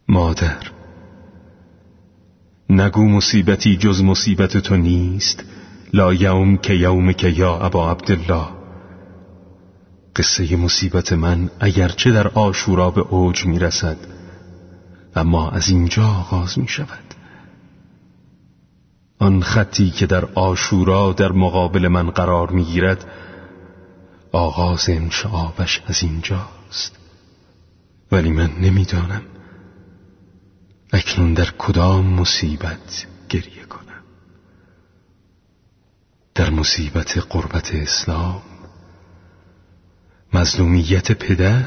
مادر، نگو مصیبتی جز مصیبت تو نیست، لا یوم که یوم که یا ابا عبدالله. قصه مصیبت من اگرچه در عاشورا به اوج می رسد، اما از اینجا آغاز می شود. آن خطی که در عاشورا در مقابل من قرار می گیرد، آغاز انشعابش از اینجاست. ولی من نمیدانم اکنون در کدام مصیبت گریه کنم. در مصیبت غربت اسلام، مظلومیت پدر،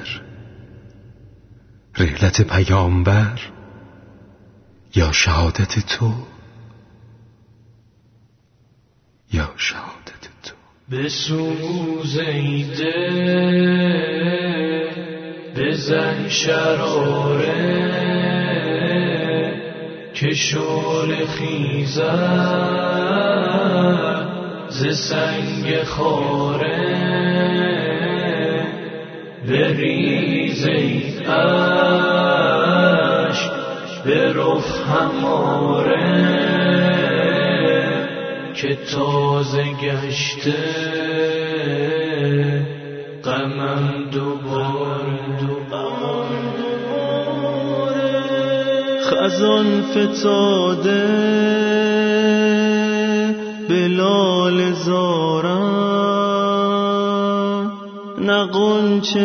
رحلت پیامبر، یا شهادت تو، یا شهادت تو. بسوزیده بزن شراره که شعله خیزد ز سنگ خاره، بریز ای اشک به رخ هماره که تازه گشته غمم دوباره. خزان فتاده بلال زارم، نه غنچه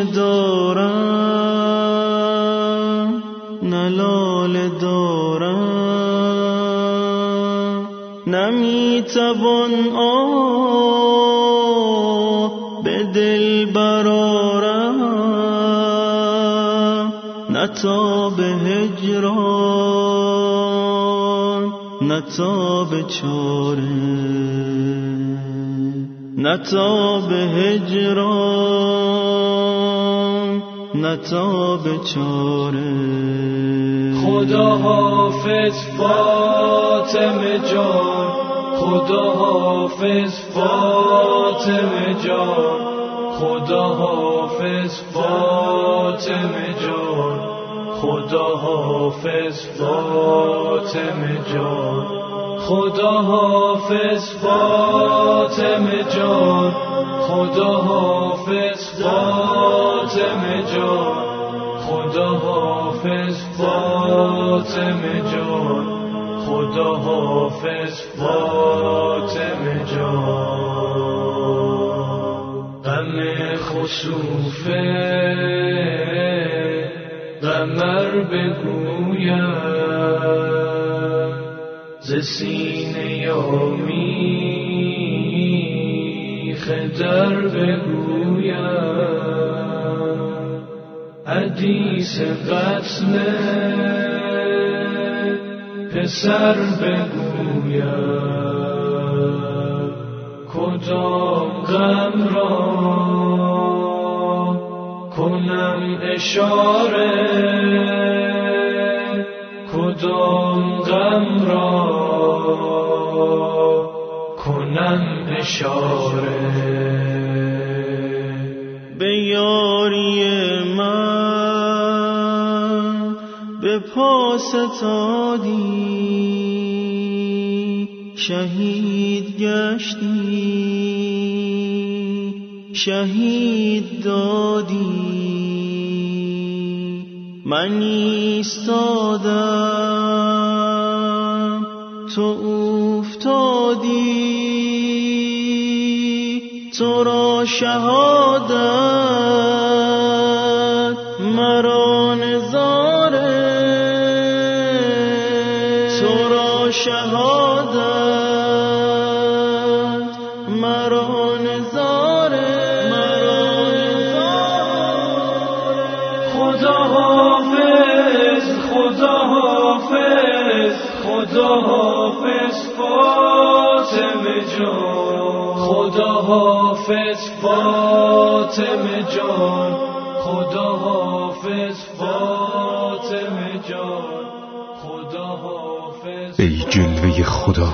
دارم نه لاله دارم، نمیتوان به دل برارم، نه تا به هجران نه تا به چاره، نه تا به هجران نه تا به چاره. خدا حافظ فاطمه جان، خدا حافظ فاطمه جان، خدا حافظ فاطمه جان، خدا حافظ فاطمه جان، خدا حافظ فاطمه جان، خدا حافظ فاطمه جان، خدا حافظ فاطمه جان، خدا حافظ فاطمه جان. غم خسوفه قمر بگویم، ز سینه یامیخ در بگویم، حدیث قتل پسر بگویم، کدام غم را کنم اشاره، کدام غم را کنم اشاره. به یاری من به پا ستادی، شهید گشتی شهید دادی، من ایستادم تو افتادی، تو را شهادت مرا نظاره، تو را شهادت مرا نظاره. خدا حافظ خدا حافظ خدا حافظ فاطمه جان، خدا حافظ فاطمه جان، خدا حافظ فاطمه جان، خدا حافظ. ای جلوه خدا،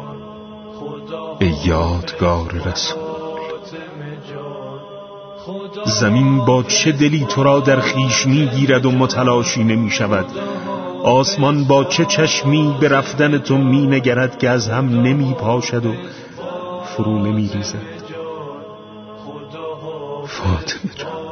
ای یادگار رسول، زمین با چه دلی تو را در خیش میگیرد و متلاشی نمی شود؟ آسمان با چه چشمی به رفتن تو می نگرد که از هم نمی پاشد و فرو نمی ریزد؟ فاطمه جان،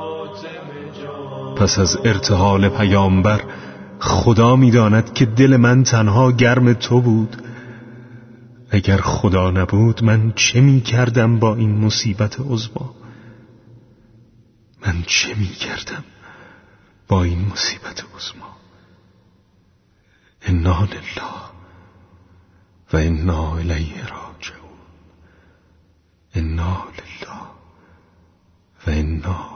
پس از ارتحال پیامبر خدا می داند که دل من تنها گرم تو بود. اگر خدا نبود من چه می کردم با این مصیبت عظمی؟ من چه می کردم با این مصیبت عظمی؟ انا لله و انا الیه راجعون. انا لله و انا